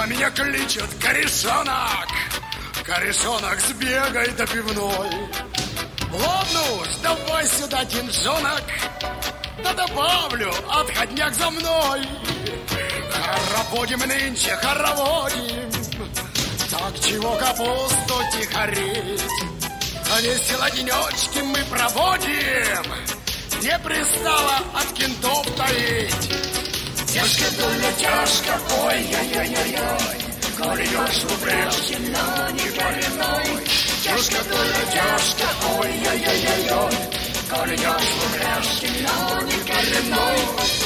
А меня кличут корешонок. Корешонок, сбегай до пивной. Ладно уж, давай сюда деньжонок. Да добавлю, отходняк за мной. Хороводим нынче, хороводим. Так чего капусту тихорить? Весело денечки мы проводим. Не пристало от кентов таить. Тяжко, дульно, тяжко, ой-ой-ой-ой-ой. Коли ешь в упряжке, но не коренной. Тяжко, дульно, тяжко, ой-ой-ой-ой-ой. Коли ешь в упряжке, но не коренной.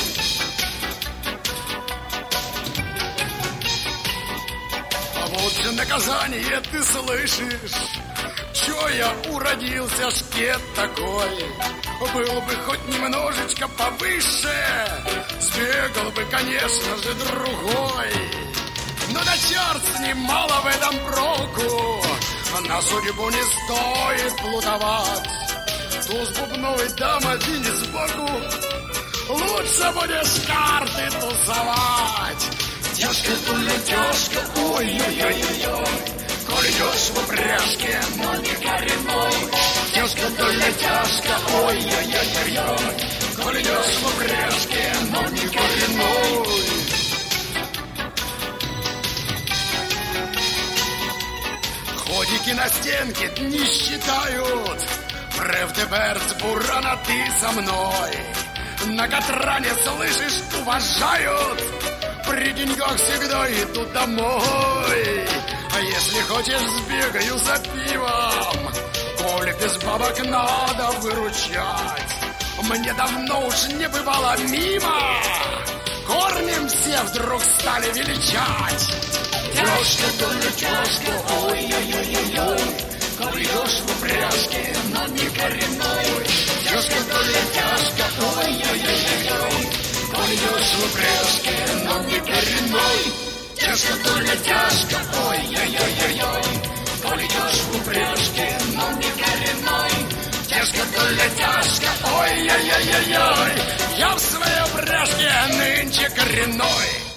А вот же наказание, ты слышишь? Чё я уродился шкет такой? Был бы хоть немножечко повыше, сбегал бы, конечно же, другой. Но да черт с ним, мало в этом проку. На судьбу не стоит плутовать. Туз бубновый, дама, вини сбоку. Лучше будешь карты тусовать. Тяжко, дульно, тяжко, ой-ой-ой-ой-ой. Коль идешь в упряжке, но не коренной. Тяжко, дульно, тяжко, ой-ой-ой-ой-ой. Коль идешь в упряжке, но не коренной. Ходики на стенке не считают. Превдеберц, бурана, ты со мной. На Катране, слышишь, уважают. При деньгах всегда иду домой. А если хочешь, сбегаю за пивом. Коли без бабок надо выручать. Мне давно уж не бывало мимо. Корнем все вдруг стали величать. Тяжко, дульно, тяжко, ой-ой-ой-ой-ой. Коли идешь в упряжке, но не коренной. Тяжко, дульно, тяжко, ой-ой-ой-ой-ой. Коли идешь в упряжке, но не коренной. Тяжко, дульно, тяжко, ой-ой-ой-ой-ой. Коли идешь в упряжке, но не коренной. Тяжко, дульно, тяжко, ой-ой-ой-ой-ой. Я в своей упряжке нынче коренной.